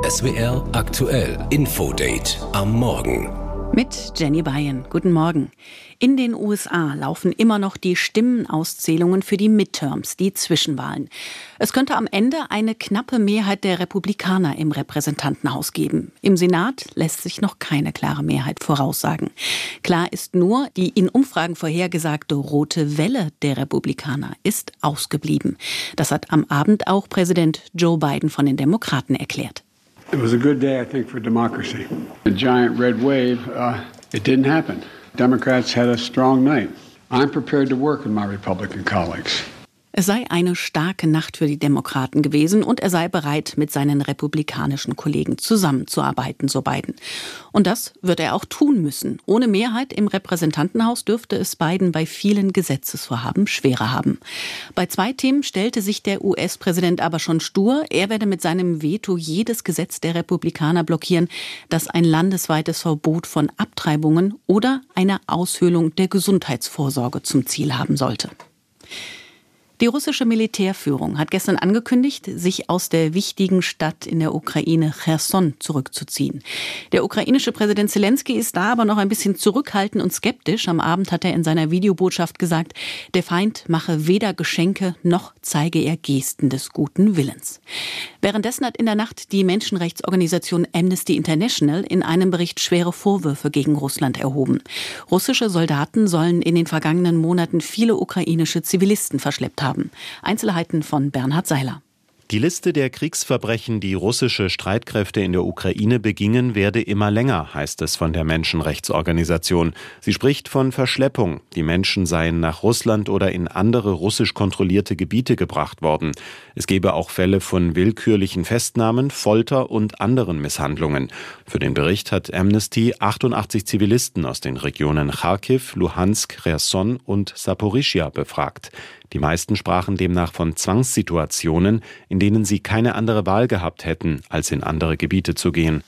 SWR aktuell Infodate am Morgen. Mit Jenny Bayern. Guten Morgen. In den USA laufen immer noch die Stimmenauszählungen für die Midterms, die Zwischenwahlen. Es könnte am Ende eine knappe Mehrheit der Republikaner im Repräsentantenhaus geben. Im Senat lässt sich noch keine klare Mehrheit voraussagen. Klar ist nur, die in Umfragen vorhergesagte rote Welle der Republikaner ist ausgeblieben. Das hat am Abend auch Präsident Joe Biden von den Demokraten erklärt. It was a good day, I think, for democracy. The giant red wave, it didn't happen. Democrats had a strong night. I'm prepared to work with my Republican colleagues. Es sei eine starke Nacht für die Demokraten gewesen und er sei bereit, mit seinen republikanischen Kollegen zusammenzuarbeiten, so Biden. Und das wird er auch tun müssen. Ohne Mehrheit im Repräsentantenhaus dürfte es Biden bei vielen Gesetzesvorhaben schwerer haben. Bei 2 Themen stellte sich der US-Präsident aber schon stur. Er werde mit seinem Veto jedes Gesetz der Republikaner blockieren, das ein landesweites Verbot von Abtreibungen oder eine Aushöhlung der Gesundheitsvorsorge zum Ziel haben sollte. Die russische Militärführung hat gestern angekündigt, sich aus der wichtigen Stadt in der Ukraine Cherson zurückzuziehen. Der ukrainische Präsident Zelensky ist da aber noch ein bisschen zurückhaltend und skeptisch. Am Abend hat er in seiner Videobotschaft gesagt, der Feind mache weder Geschenke noch zeige er Gesten des guten Willens. Währenddessen hat in der Nacht die Menschenrechtsorganisation Amnesty International in einem Bericht schwere Vorwürfe gegen Russland erhoben. Russische Soldaten sollen in den vergangenen Monaten viele ukrainische Zivilisten verschleppt haben. Einzelheiten von Bernhard Seiler. Die Liste der Kriegsverbrechen, die russische Streitkräfte in der Ukraine begingen, werde immer länger, heißt es von der Menschenrechtsorganisation. Sie spricht von Verschleppung. Die Menschen seien nach Russland oder in andere russisch kontrollierte Gebiete gebracht worden. Es gebe auch Fälle von willkürlichen Festnahmen, Folter und anderen Misshandlungen. Für den Bericht hat Amnesty 88 Zivilisten aus den Regionen Charkiw, Luhansk, Cherson und Saporischschja befragt. Die meisten sprachen demnach von Zwangssituationen, in denen sie keine andere Wahl gehabt hätten, als in andere Gebiete zu gehen.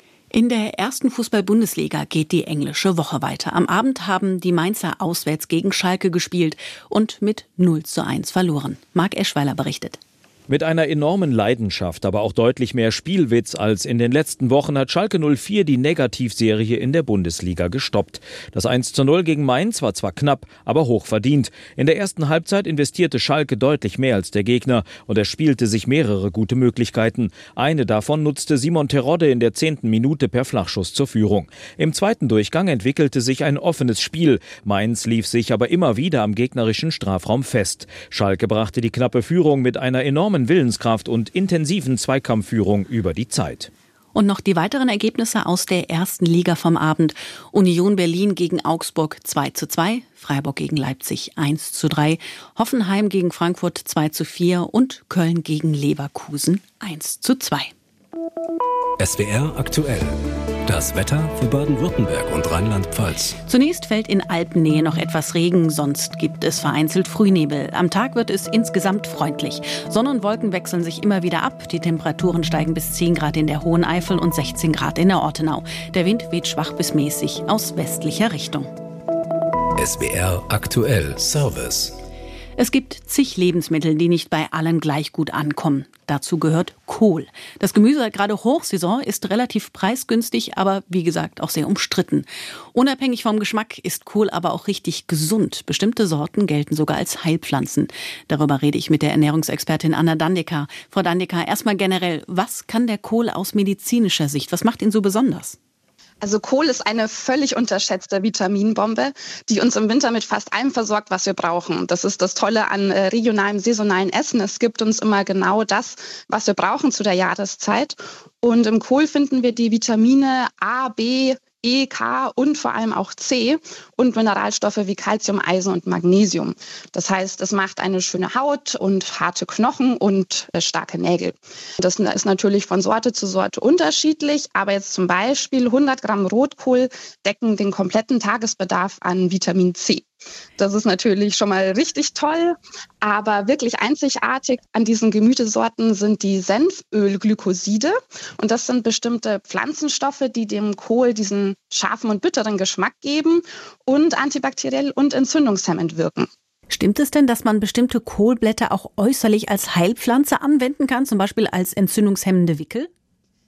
In der ersten Fußball-Bundesliga geht die englische Woche weiter. Am Abend haben die Mainzer auswärts gegen Schalke gespielt und mit 0:1 verloren. Marc Eschweiler berichtet. Mit einer enormen Leidenschaft, aber auch deutlich mehr Spielwitz als in den letzten Wochen hat Schalke 04 die Negativserie in der Bundesliga gestoppt. Das 1:0 gegen Mainz war zwar knapp, aber hochverdient. In der ersten Halbzeit investierte Schalke deutlich mehr als der Gegner und er spielte sich mehrere gute Möglichkeiten. Eine davon nutzte Simon Terodde in der 10. Minute per Flachschuss zur Führung. Im zweiten Durchgang entwickelte sich ein offenes Spiel. Mainz lief sich aber immer wieder am gegnerischen Strafraum fest. Schalke brachte die knappe Führung mit einer enormen Willenskraft und intensiven Zweikampfführung über die Zeit. Und noch die weiteren Ergebnisse aus der ersten Liga vom Abend. Union Berlin gegen Augsburg 2:2, Freiburg gegen Leipzig 1:3, Hoffenheim gegen Frankfurt 2:4 und Köln gegen Leverkusen 1:2. SWR aktuell. Das Wetter für Baden-Württemberg und Rheinland-Pfalz. Zunächst fällt in Alpennähe noch etwas Regen, sonst gibt es vereinzelt Frühnebel. Am Tag wird es insgesamt freundlich. Sonne und Wolken wechseln sich immer wieder ab. Die Temperaturen steigen bis 10 Grad in der Hohen Eifel und 16 Grad in der Ortenau. Der Wind weht schwach bis mäßig aus westlicher Richtung. SWR aktuell Service. Es gibt zig Lebensmittel, die nicht bei allen gleich gut ankommen. Dazu gehört Kohl. Das Gemüse hat gerade Hochsaison, ist relativ preisgünstig, aber wie gesagt auch sehr umstritten. Unabhängig vom Geschmack ist Kohl aber auch richtig gesund. Bestimmte Sorten gelten sogar als Heilpflanzen. Darüber rede ich mit der Ernährungsexpertin Anna Dandecker. Frau Dandecker, erstmal generell, was kann der Kohl aus medizinischer Sicht? Was macht ihn so besonders? Also Kohl ist eine völlig unterschätzte Vitaminbombe, die uns im Winter mit fast allem versorgt, was wir brauchen. Das ist das Tolle an regionalem, saisonalen Essen. Es gibt uns immer genau das, was wir brauchen zu der Jahreszeit. Und im Kohl finden wir die Vitamine A, B, E, K und vor allem auch C und Mineralstoffe wie Calcium, Eisen und Magnesium. Das heißt, es macht eine schöne Haut und harte Knochen und starke Nägel. Das ist natürlich von Sorte zu Sorte unterschiedlich, aber jetzt zum Beispiel 100 Gramm Rotkohl decken den kompletten Tagesbedarf an Vitamin C. Das ist natürlich schon mal richtig toll, aber wirklich einzigartig an diesen Gemüsesorten sind die Senfölglykoside und das sind bestimmte Pflanzenstoffe, die dem Kohl diesen scharfen und bitteren Geschmack geben und antibakteriell und entzündungshemmend wirken. Stimmt es denn, dass man bestimmte Kohlblätter auch äußerlich als Heilpflanze anwenden kann, zum Beispiel als entzündungshemmende Wickel?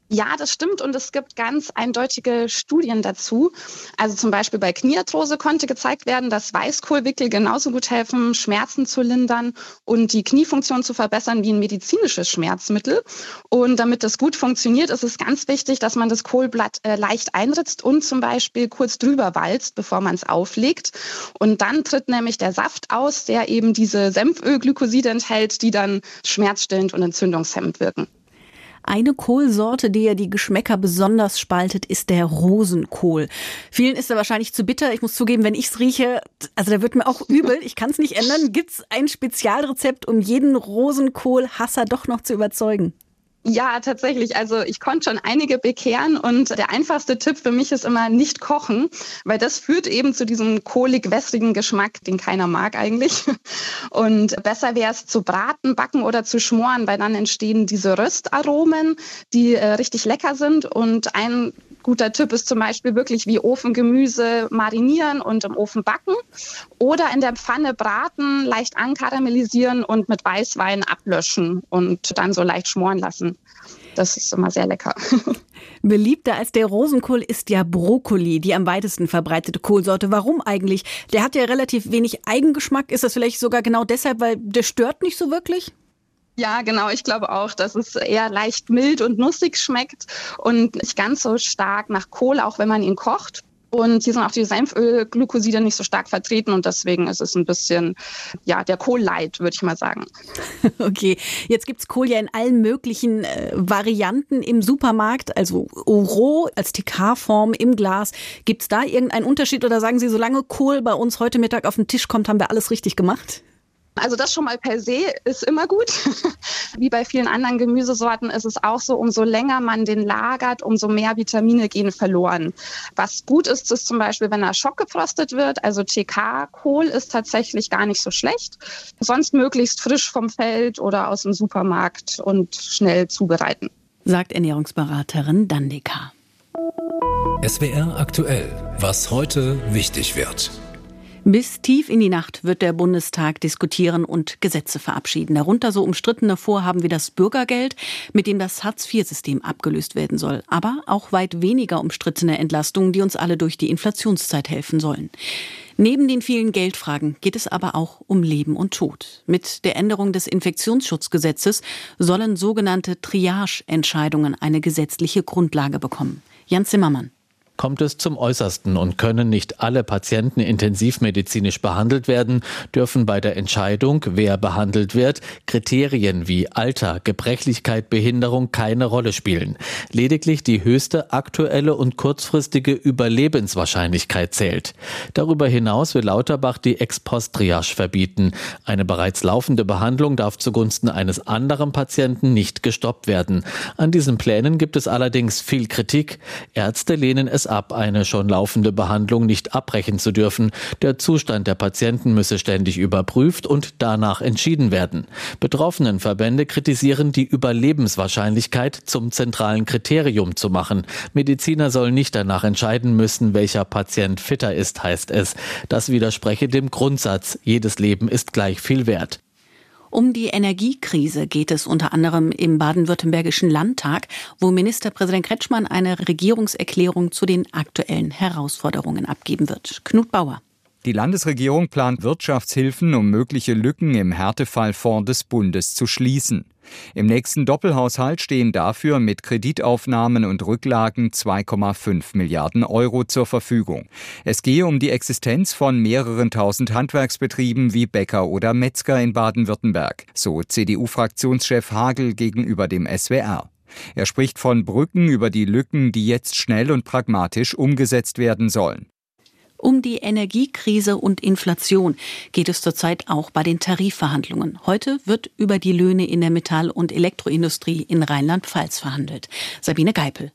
Ja, das stimmt und es gibt ganz eindeutige Studien dazu. Also zum Beispiel bei Kniearthrose konnte gezeigt werden, dass Weißkohlwickel genauso gut helfen, Schmerzen zu lindern und die Kniefunktion zu verbessern wie ein medizinisches Schmerzmittel. Und damit das gut funktioniert, ist es ganz wichtig, dass man das Kohlblatt leicht einritzt und zum Beispiel kurz drüber walzt, bevor man es auflegt. Und dann tritt nämlich der Saft aus, der eben diese Senfölglykoside enthält, die dann schmerzstillend und entzündungshemmend wirken. Eine Kohlsorte, die ja die Geschmäcker besonders spaltet, ist der Rosenkohl. Vielen ist er wahrscheinlich zu bitter. Ich muss zugeben, wenn ich es rieche, also da wird mir auch übel. Ich kann es nicht ändern. Gibt es ein Spezialrezept, um jeden Rosenkohlhasser doch noch zu überzeugen? Ja, tatsächlich. Also ich konnte schon einige bekehren und der einfachste Tipp für mich ist immer nicht kochen, weil das führt eben zu diesem kohlig-wässrigen Geschmack, den keiner mag eigentlich. Und besser wäre es zu braten, backen oder zu schmoren, weil dann entstehen diese Röstaromen, die richtig lecker sind. Und ein guter Tipp ist zum Beispiel wirklich wie Ofengemüse marinieren und im Ofen backen oder in der Pfanne braten, leicht ankaramellisieren und mit Weißwein ablöschen und dann so leicht schmoren lassen. Das ist immer sehr lecker. Beliebter als der Rosenkohl ist ja Brokkoli, die am weitesten verbreitete Kohlsorte. Warum eigentlich? Der hat ja relativ wenig Eigengeschmack. Ist das vielleicht sogar genau deshalb, weil der stört nicht so wirklich? Ja, genau. Ich glaube auch, dass es eher leicht mild und nussig schmeckt und nicht ganz so stark nach Kohl, auch wenn man ihn kocht. Und hier sind auch die Senfölglykoside nicht so stark vertreten und deswegen ist es ein bisschen, ja, der Kohl-Light, würde ich mal sagen. Okay, jetzt gibt's Kohl ja in allen möglichen Varianten im Supermarkt, also roh als TK-Form im Glas. Gibt's da irgendeinen Unterschied oder sagen Sie, solange Kohl bei uns heute Mittag auf den Tisch kommt, haben wir alles richtig gemacht? Also das schon mal per se ist immer gut. Wie bei vielen anderen Gemüsesorten ist es auch so, umso länger man den lagert, umso mehr Vitamine gehen verloren. Was gut ist, ist zum Beispiel, wenn er schockgefrostet wird. Also TK-Kohl ist tatsächlich gar nicht so schlecht. Sonst möglichst frisch vom Feld oder aus dem Supermarkt und schnell zubereiten. Sagt Ernährungsberaterin Dandeka. SWR aktuell. Was heute wichtig wird. Bis tief in die Nacht wird der Bundestag diskutieren und Gesetze verabschieden. Darunter so umstrittene Vorhaben wie das Bürgergeld, mit dem das Hartz-IV-System abgelöst werden soll. Aber auch weit weniger umstrittene Entlastungen, die uns alle durch die Inflationszeit helfen sollen. Neben den vielen Geldfragen geht es aber auch um Leben und Tod. Mit der Änderung des Infektionsschutzgesetzes sollen sogenannte Triage-Entscheidungen eine gesetzliche Grundlage bekommen. Jan Zimmermann. Kommt es zum Äußersten und können nicht alle Patienten intensivmedizinisch behandelt werden, dürfen bei der Entscheidung, wer behandelt wird, Kriterien wie Alter, Gebrechlichkeit, Behinderung keine Rolle spielen. Lediglich die höchste aktuelle und kurzfristige Überlebenswahrscheinlichkeit zählt. Darüber hinaus will Lauterbach die Ex-Post-Triage verbieten. Eine bereits laufende Behandlung darf zugunsten eines anderen Patienten nicht gestoppt werden. An diesen Plänen gibt es allerdings viel Kritik. Ärzte lehnen es ab, eine schon laufende Behandlung nicht abbrechen zu dürfen. Der Zustand der Patienten müsse ständig überprüft und danach entschieden werden. Betroffenenverbände kritisieren, die Überlebenswahrscheinlichkeit zum zentralen Kriterium zu machen. Mediziner sollen nicht danach entscheiden müssen, welcher Patient fitter ist, heißt es. Das widerspreche dem Grundsatz, jedes Leben ist gleich viel wert. Um die Energiekrise geht es unter anderem im baden-württembergischen Landtag, wo Ministerpräsident Kretschmann eine Regierungserklärung zu den aktuellen Herausforderungen abgeben wird. Knut Bauer. Die Landesregierung plant Wirtschaftshilfen, um mögliche Lücken im Härtefallfonds des Bundes zu schließen. Im nächsten Doppelhaushalt stehen dafür mit Kreditaufnahmen und Rücklagen 2,5 Milliarden Euro zur Verfügung. Es gehe um die Existenz von mehreren tausend Handwerksbetrieben wie Bäcker oder Metzger in Baden-Württemberg, so CDU-Fraktionschef Hagel gegenüber dem SWR. Er spricht von Brücken über die Lücken, die jetzt schnell und pragmatisch umgesetzt werden sollen. Um die Energiekrise und Inflation geht es zurzeit auch bei den Tarifverhandlungen. Heute wird über die Löhne in der Metall- und Elektroindustrie in Rheinland-Pfalz verhandelt. Sabine Geipel.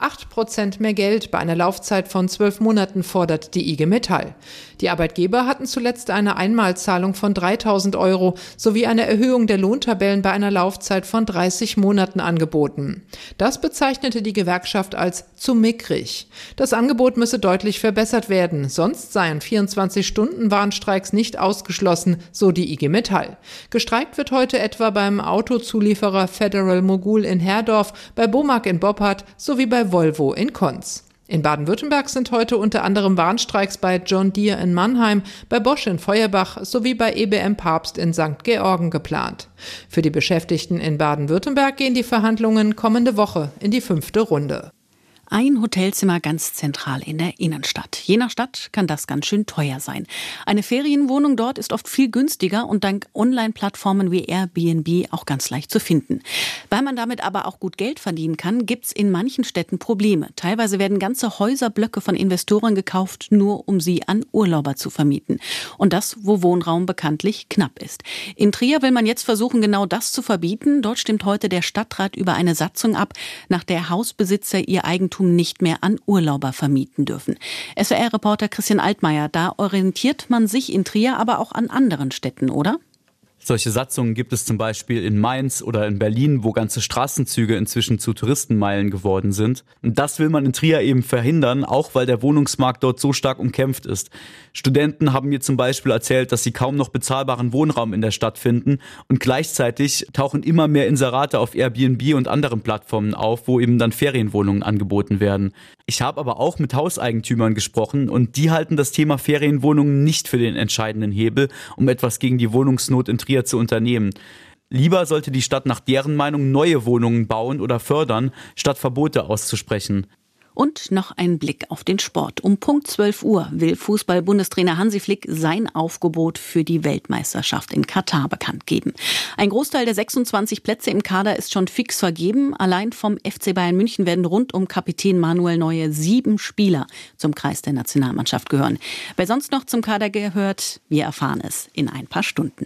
8% mehr Geld bei einer Laufzeit von 12 Monaten, fordert die IG Metall. Die Arbeitgeber hatten zuletzt eine Einmalzahlung von 3.000 € sowie eine Erhöhung der Lohntabellen bei einer Laufzeit von 30 Monaten angeboten. Das bezeichnete die Gewerkschaft als zu mickrig. Das Angebot müsse deutlich verbessert werden, sonst seien 24-Stunden-Warnstreiks nicht ausgeschlossen, so die IG Metall. Gestreikt wird heute etwa beim Autozulieferer Federal Mogul in Herdorf, bei Bomag in Boppard sowie bei Volvo in Konz. In Baden-Württemberg sind heute unter anderem Warnstreiks bei John Deere in Mannheim, bei Bosch in Feuerbach sowie bei EBM Papst in St. Georgen geplant. Für die Beschäftigten in Baden-Württemberg gehen die Verhandlungen kommende Woche in die 5. Runde. Ein Hotelzimmer ganz zentral in der Innenstadt. Je nach Stadt kann das ganz schön teuer sein. Eine Ferienwohnung dort ist oft viel günstiger und dank Online-Plattformen wie Airbnb auch ganz leicht zu finden. Weil man damit aber auch gut Geld verdienen kann, gibt's in manchen Städten Probleme. Teilweise werden ganze Häuserblöcke von Investoren gekauft, nur um sie an Urlauber zu vermieten. Und das, wo Wohnraum bekanntlich knapp ist. In Trier will man jetzt versuchen, genau das zu verbieten. Dort stimmt heute der Stadtrat über eine Satzung ab, nach der Hausbesitzer ihr Eigentum nicht mehr an Urlauber vermieten dürfen. SWR-Reporter Christian Altmaier, da orientiert man sich in Trier, aber auch an anderen Städten, oder? Solche Satzungen gibt es zum Beispiel in Mainz oder in Berlin, wo ganze Straßenzüge inzwischen zu Touristenmeilen geworden sind. Und das will man in Trier eben verhindern, auch weil der Wohnungsmarkt dort so stark umkämpft ist. Studenten haben mir zum Beispiel erzählt, dass sie kaum noch bezahlbaren Wohnraum in der Stadt finden und gleichzeitig tauchen immer mehr Inserate auf Airbnb und anderen Plattformen auf, wo eben dann Ferienwohnungen angeboten werden. Ich habe aber auch mit Hauseigentümern gesprochen und die halten das Thema Ferienwohnungen nicht für den entscheidenden Hebel, um etwas gegen die Wohnungsnot in Trier zu unternehmen. Lieber sollte die Stadt nach deren Meinung neue Wohnungen bauen oder fördern, statt Verbote auszusprechen. Und noch ein Blick auf den Sport. Um Punkt 12 Uhr will Fußball-Bundestrainer Hansi Flick sein Aufgebot für die Weltmeisterschaft in Katar bekannt geben. Ein Großteil der 26 Plätze im Kader ist schon fix vergeben. Allein vom FC Bayern München werden rund um Kapitän Manuel Neuer 7 Spieler zum Kreis der Nationalmannschaft gehören. Wer sonst noch zum Kader gehört, wir erfahren es in ein paar Stunden.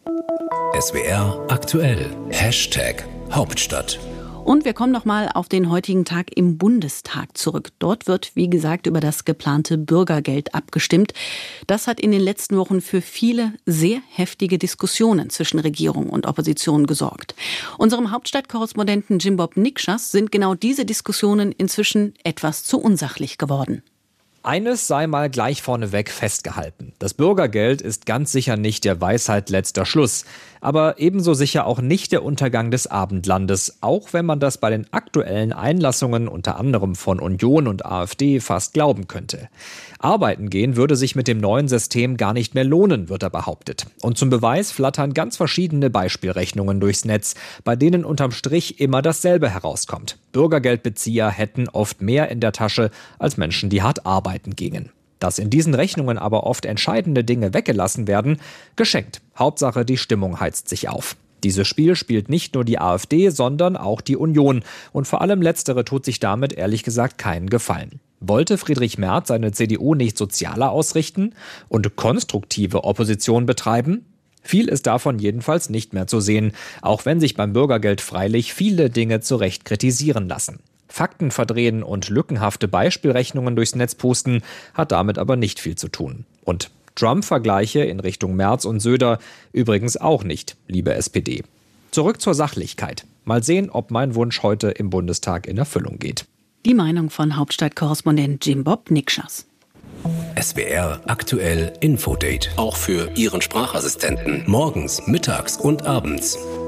SWR aktuell. #Hauptstadt. Und wir kommen noch mal auf den heutigen Tag im Bundestag zurück. Dort wird, wie gesagt, über das geplante Bürgergeld abgestimmt. Das hat in den letzten Wochen für viele sehr heftige Diskussionen zwischen Regierung und Opposition gesorgt. Unserem Hauptstadtkorrespondenten Jimbob Nikschas sind genau diese Diskussionen inzwischen etwas zu unsachlich geworden. Eines sei mal gleich vorneweg festgehalten. Das Bürgergeld ist ganz sicher nicht der Weisheit letzter Schluss. Aber ebenso sicher auch nicht der Untergang des Abendlandes, auch wenn man das bei den aktuellen Einlassungen unter anderem von Union und AfD fast glauben könnte. Arbeiten gehen würde sich mit dem neuen System gar nicht mehr lohnen, wird er behauptet. Und zum Beweis flattern ganz verschiedene Beispielrechnungen durchs Netz, bei denen unterm Strich immer dasselbe herauskommt. Bürgergeldbezieher hätten oft mehr in der Tasche als Menschen, die hart arbeiten gingen. Dass in diesen Rechnungen aber oft entscheidende Dinge weggelassen werden, geschenkt. Hauptsache, die Stimmung heizt sich auf. Dieses Spiel spielt nicht nur die AfD, sondern auch die Union. Und vor allem Letztere tut sich damit ehrlich gesagt keinen Gefallen. Wollte Friedrich Merz seine CDU nicht sozialer ausrichten und konstruktive Opposition betreiben? Viel ist davon jedenfalls nicht mehr zu sehen, auch wenn sich beim Bürgergeld freilich viele Dinge zu Recht kritisieren lassen. Fakten verdrehen und lückenhafte Beispielrechnungen durchs Netz pusten hat damit aber nicht viel zu tun. Und Trump-Vergleiche in Richtung Merz und Söder übrigens auch nicht, liebe SPD. Zurück zur Sachlichkeit. Mal sehen, ob mein Wunsch heute im Bundestag in Erfüllung geht. Die Meinung von Hauptstadtkorrespondent Jimbob Nikschas. SWR aktuell Infodate. Auch für Ihren Sprachassistenten. Morgens, mittags und abends.